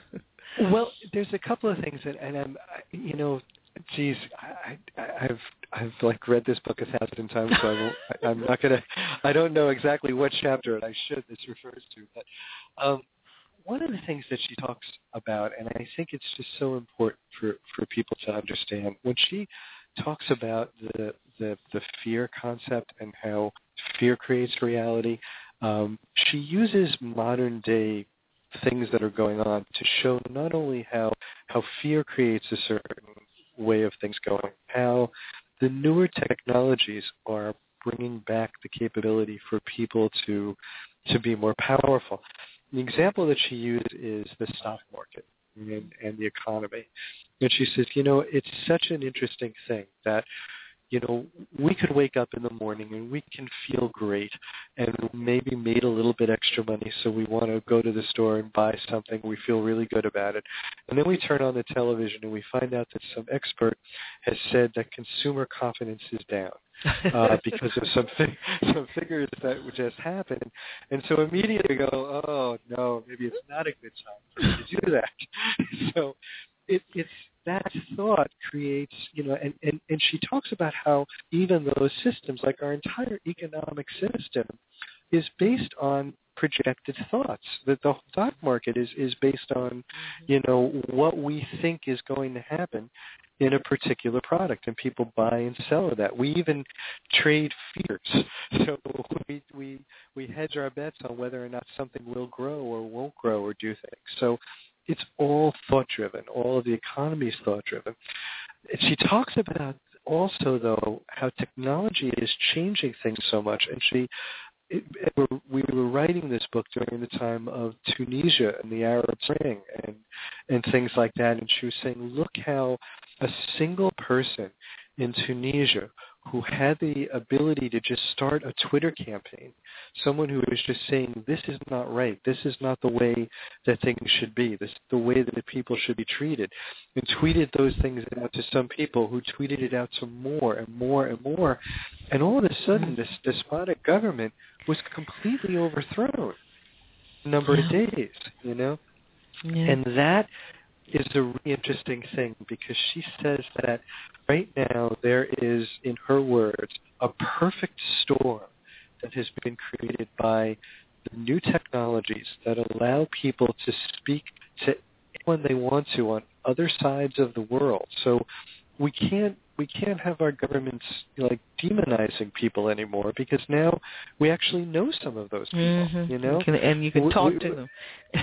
Well, there's a couple of things, that, and I'm, you know, geez, I, I, I've I've like read this book a thousand times, so I won't, I, I'm not gonna. I don't know exactly what chapter I should this refers to, but um, one of the things that she talks about, and I think it's just so important for, for people to understand, when she talks about the the, the fear concept and how fear creates reality, um, she uses modern day things that are going on to show not only how how fear creates a certain way of things going, how the newer technologies are bringing back the capability for people to to be more powerful. The example that she used is the stock market and, and the economy. And she says, you know, it's such an interesting thing that, you know, we could wake up in the morning and we can feel great and maybe made a little bit extra money, so we want to go to the store and buy something. We feel really good about it. And then we turn on the television and we find out that some expert has said that consumer confidence is down uh, because of some, fig- some figures that just happened. And so immediately we go, oh, no, maybe it's not a good time for me to do that. So it, it's that thought creates, you know, and, and, and she talks about how even those systems, like our entire economic system, is based on projected thoughts. That the stock market is, is based on, you know, what we think is going to happen in a particular product, and people buy and sell that. We even trade fears. So we, we, we hedge our bets on whether or not something will grow or won't grow or do things. So it's all thought-driven. All of the economy is thought-driven. She talks about also, though, how technology is changing things so much. And she, it, it, we were writing this book during the time of Tunisia and the Arab Spring and, and things like that. And she was saying, look how a single person in Tunisia who had the ability to just start a Twitter campaign, someone who was just saying, this is not right, this is not the way that things should be, this is the way that the people should be treated, and tweeted those things out to some people who tweeted it out to more and more and more, and all of a sudden this despotic government was completely overthrown in a number of days, you know? Yeah. And that is a really interesting thing, because she says that right now there is, in her words, a perfect storm that has been created by the new technologies that allow people to speak to anyone they want to on other sides of the world. So we can't we can't have our governments, like, demonizing people anymore, because now we actually know some of those people, mm-hmm. you know, you can, and you can we, talk we, to them.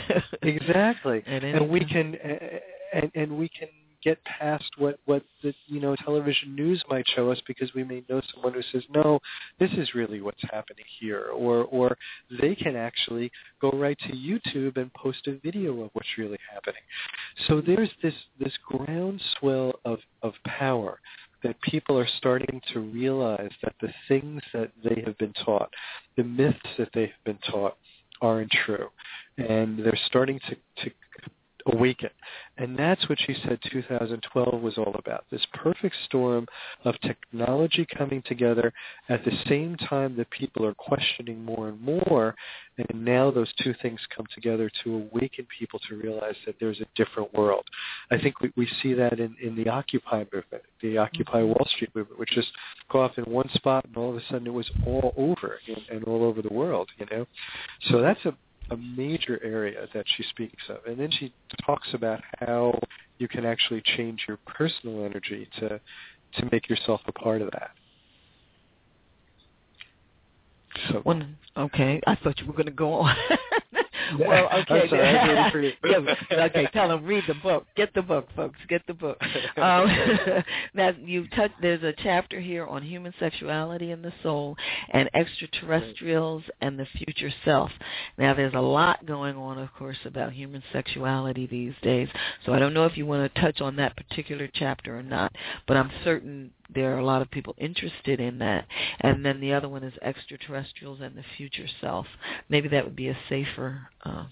Exactly, and, and we can and, and we can get past what what the you know television news might show us, because we may know someone who says, no, this is really what's happening here, or or they can actually go right to YouTube and post a video of what's really happening. So there's this this groundswell of of power that people are starting to realize that the things that they have been taught, the myths that they have been taught, aren't true, and they're starting to to awaken. And that's what she said two thousand twelve was all about, this perfect storm of technology coming together at the same time that people are questioning more and more, and now those two things come together to awaken people to realize that there's a different world. I think we, we see that in, in the Occupy movement, the Occupy Wall Street movement, which just go off in one spot and all of a sudden it was all over and, and all over the world, you know. So that's a a major area that she speaks of. And then she talks about how you can actually change your personal energy to to make yourself a part of that. So. Well, okay, I thought you were going to go on. Well, okay. I'm sorry, I was waiting for you. Yeah, okay, tell them, read the book. Get the book, folks. Get the book. Um, now, you've touched, there's a chapter here on human sexuality and the soul and extraterrestrials right. and the future self. Now, there's a lot going on, of course, about human sexuality these days. So I don't know if you want to touch on that particular chapter or not, but I'm certain there are a lot of people interested in that. And then the other one is extraterrestrials and the future self. Maybe that would be a safer. Uh,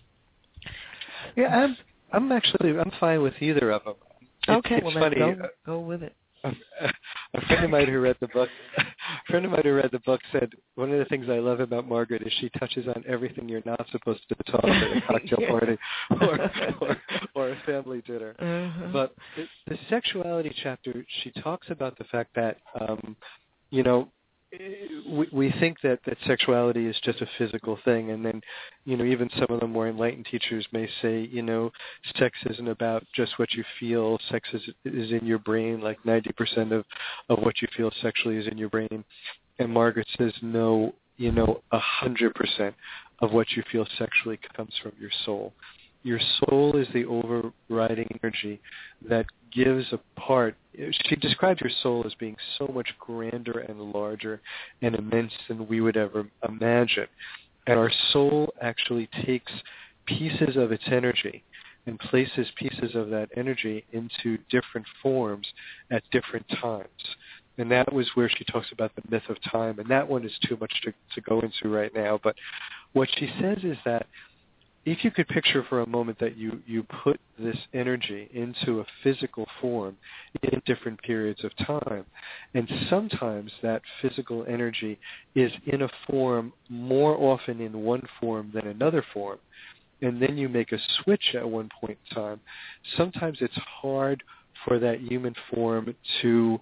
yeah, I'm. I'm actually. I'm fine with either of them. It, okay, it's well funny. then go, go with it. A, a friend of mine who read the book, a friend of mine who read the book said one of the things I love about Margaret is she touches on everything you're not supposed to talk at a cocktail yeah. party or, or or a family dinner. Uh-huh. But the, the sexuality chapter, she talks about the fact that um, you know. We, we think that, that sexuality is just a physical thing, and then, you know, even some of the more enlightened teachers may say, you know, sex isn't about just what you feel. Sex is is in your brain. Like ninety percent of, of what you feel sexually is in your brain. And Margaret says, no, you know, one hundred percent of what you feel sexually comes from your soul. Your soul is the overriding energy that gives a part. She described your soul as being so much grander and larger and immense than we would ever imagine. And our soul actually takes pieces of its energy and places pieces of that energy into different forms at different times. And that was where she talks about the myth of time. And that one is too much to, to go into right now. But what she says is that if you could picture for a moment that you, you put this energy into a physical form in different periods of time, and sometimes that physical energy is in a form more often in one form than another form, and then you make a switch at one point in time, sometimes it's hard for that human form to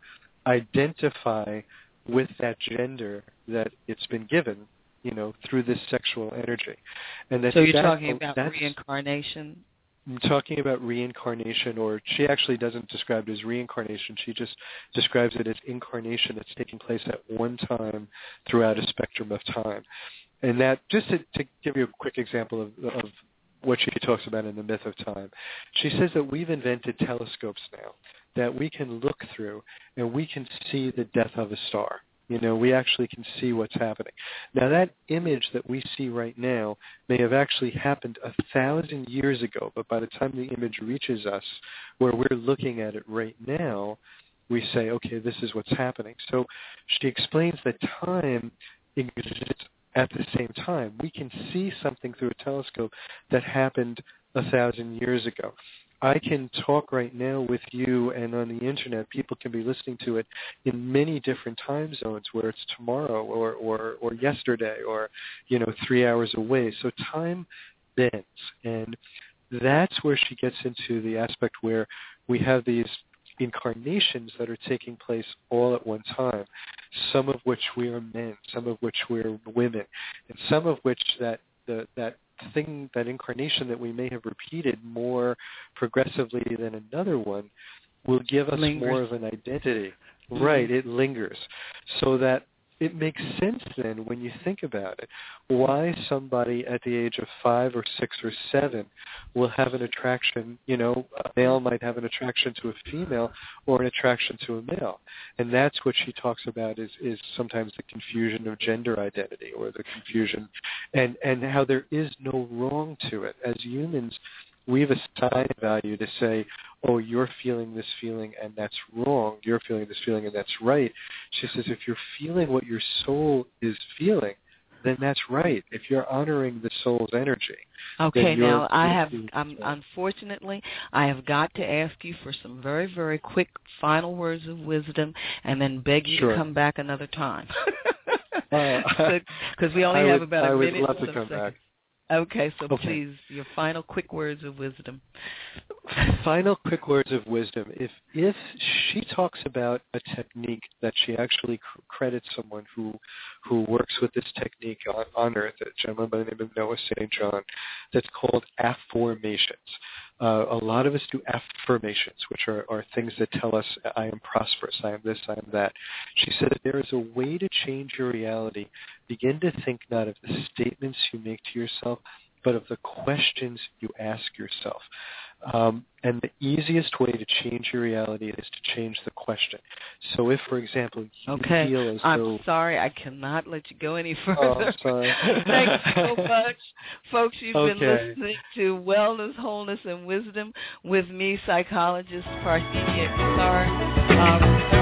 identify with that gender that it's been given, you know, through this sexual energy. And that so you're that, talking about reincarnation? I'm talking about reincarnation, or she actually doesn't describe it as reincarnation. She just describes it as incarnation that's taking place at one time throughout a spectrum of time. And that, just to, to give you a quick example of, of what she talks about in the myth of time, she says that we've invented telescopes now that we can look through and we can see the death of a star. You know, we actually can see what's happening. Now, that image that we see right now may have actually happened a thousand years ago, but by the time the image reaches us, where we're looking at it right now, we say, okay, this is what's happening. So she explains that time exists at the same time. We can see something through a telescope that happened a thousand years ago. I can talk right now with you, and on the internet, people can be listening to it in many different time zones, where it's tomorrow or, or, or yesterday or, you know, three hours away. So time bends, and that's where she gets into the aspect where we have these incarnations that are taking place all at one time, some of which we are men, some of which we're women, and some of which that the, that thing, that incarnation that we may have repeated more progressively than another one will give us lingers. more of an identity. Mm-hmm. Right, it lingers. So that it makes sense then when you think about it, why somebody at the age of five or six or seven will have an attraction, you know, a male might have an attraction to a female or an attraction to a male. And that's what she talks about is, is sometimes the confusion of gender identity, or the confusion, and, and how there is no wrong to it. As humans, we've assigned value to say, oh, you're feeling this feeling and that's wrong. You're feeling this feeling and that's right. She says, if you're feeling what your soul is feeling, then that's right. If you're honoring the soul's energy. Okay, now I have, um, unfortunately, I have got to ask you for some very, very quick final words of wisdom, and then beg you sure. to come back another time. Because uh, we only I have would, about a I minute would love and to some come seconds. back. Okay, so okay. please, your final quick words of wisdom. final quick words of wisdom. If if she talks about a technique that she actually cr- credits someone who who works with this technique on, on Earth, a gentleman by the name of Noah Saint John, that's called affirmations. Uh, a lot of us do affirmations, which are, are things that tell us, I am prosperous, I am this, I am that. She said that there is a way to change your reality. Begin to think not of the statements you make to yourself, but of the questions you ask yourself. Um, and the easiest way to change your reality is to change the question. So if, for example, you okay. feel as I'm though... sorry, I cannot let you go any further. Oh, I'm sorry. Thanks so much. Folks, you've okay. been listening to Wellness, Wholeness, and Wisdom with me, psychologist Parthenia Izzard. Um,